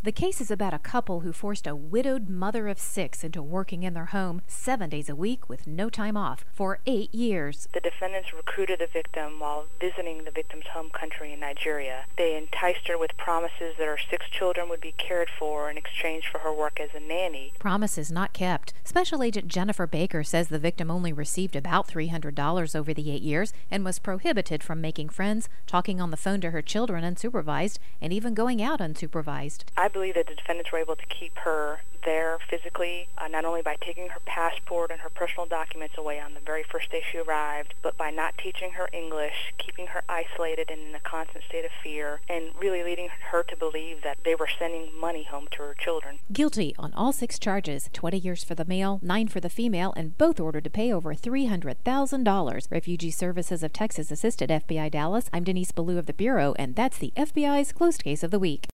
The case is about a couple who forced a widowed mother of 6 into working in their home 7 days a week with no time off for 8 years. The defendants recruited the victim while visiting the victim's home country in Nigeria. They enticed her with promises that her 6 children would be cared for in exchange for her work as a nanny. Promises not kept. Special Agent Jennifer Baker says the victim only received about $300 over the 8 years and was prohibited from making friends, talking on the phone to her children unsupervised, and even going out unsupervised. I believe that the defendants were able to keep her there physically, not only by taking her passport and her personal documents away on the very first day she arrived, but by not teaching her English, keeping her isolated and in a constant state of fear, and really leading her to believe that they were sending money home to her children. Guilty on all 6 charges, 20 years for the male, 9 for the female, and both ordered to pay over $300,000. Refugee Services of Texas assisted FBI Dallas. I'm Denise Ballou of the Bureau, and that's the FBI's closed case of the week.